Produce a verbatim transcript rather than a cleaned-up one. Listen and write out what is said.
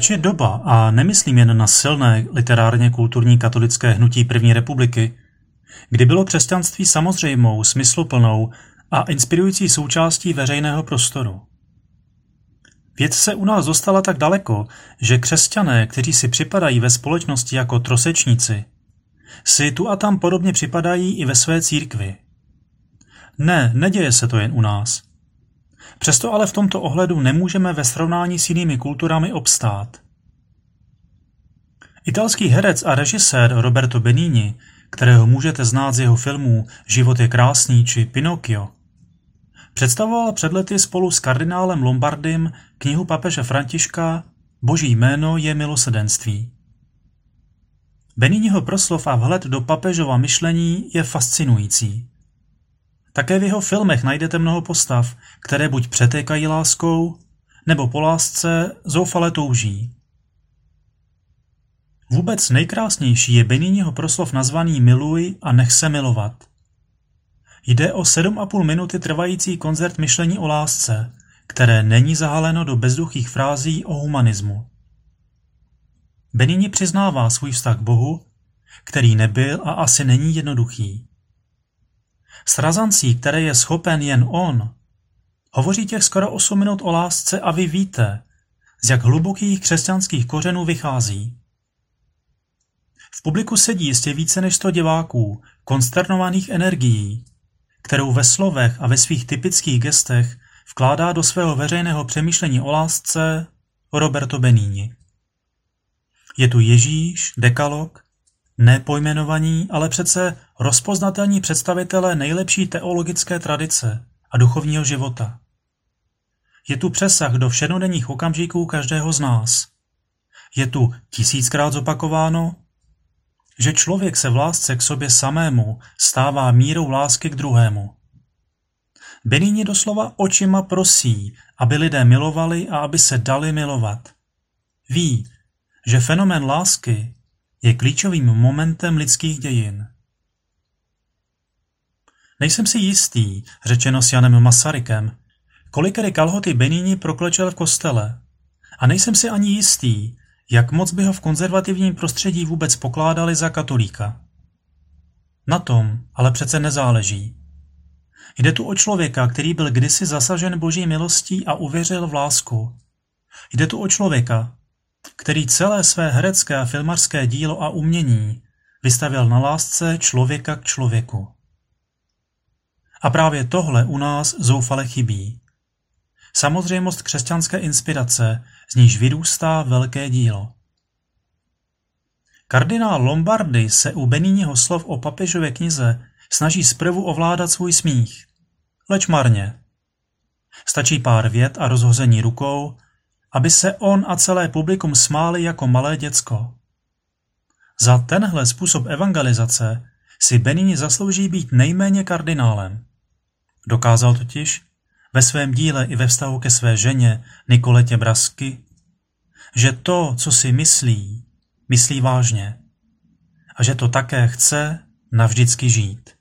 Pryč je doba, a nemyslím jen na silné literárně kulturní katolické hnutí první republiky, kdy bylo křesťanství samozřejmou, smysluplnou a inspirující součástí veřejného prostoru. Věc se u nás dostala tak daleko, že křesťané, kteří si připadají ve společnosti jako trosečníci, si tu a tam podobně připadají i ve své církvi. Ne, neděje se to jen u nás. Přesto ale v tomto ohledu nemůžeme ve srovnání s jinými kulturami obstát. Italský herec a režisér Roberto Benigni, kterého můžete znát z jeho filmů Život je krásný či Pinocchio, představoval před lety spolu s kardinálem Lombardym knihu papeže Františka Boží jméno je milosrdenství. Benigniho proslov a vhled do papežova myšlení je fascinující. Také v jeho filmech najdete mnoho postav, které buď přetékají láskou, nebo po lásce zoufale touží. Vůbec nejkrásnější je Benigniho proslov nazvaný Miluj a nech se milovat. Jde o sedm a půl minuty trvající koncert myšlení o lásce, které není zahaleno do bezduchých frází o humanismu. Benigni přiznává svůj vztah k Bohu, který nebyl a asi není jednoduchý. S razancí, které je schopen jen on, hovoří těch skoro osm minut o lásce a vy víte, z jak hlubokých křesťanských kořenů vychází. V publiku sedí jistě více než sto diváků, konsternovaných energií, kterou ve slovech a ve svých typických gestech vkládá do svého veřejného přemýšlení o lásce Roberto Benigni. Je tu Ježíš, dekalog, nepojmenovaní, ale přece rozpoznatelní představitelé nejlepší teologické tradice a duchovního života. Je tu přesah do všednodenních okamžiků každého z nás. Je tu tisíckrát zopakováno, že člověk se v lásce k sobě samému stává mírou lásky k druhému. Benigni doslova očima prosí, aby lidé milovali a aby se dali milovat. Ví, že fenomén lásky je klíčovým momentem lidských dějin. Nejsem si jistý, řečeno s Janem Masarykem, kolikery kalhoty Benigni proklečel v kostele, a nejsem si ani jistý, jak moc by ho v konzervativním prostředí vůbec pokládali za katolíka. Na tom ale přece nezáleží. Jde tu o člověka, který byl kdysi zasažen Boží milostí a uvěřil v lásku. Jde tu o člověka, který celé své herecké a filmařské dílo a umění vystavěl na lásce člověka k člověku. A právě tohle u nás zoufale chybí. Samozřejmost křesťanské inspirace, z níž vyrůstá velké dílo. Kardinál Lombardy se u Benigniho slov o papežově knize snaží zprvu ovládat svůj smích, leč marně. Stačí pár vět a rozhození rukou, aby se on a celé publikum smáli jako malé děcko. Za tenhle způsob evangelizace si Benigni zaslouží být nejméně kardinálem. Dokázal totiž ve svém díle i ve vztahu ke své ženě Nikoletě Brasky, že to, co si myslí, myslí vážně a že to také chce navždycky žít.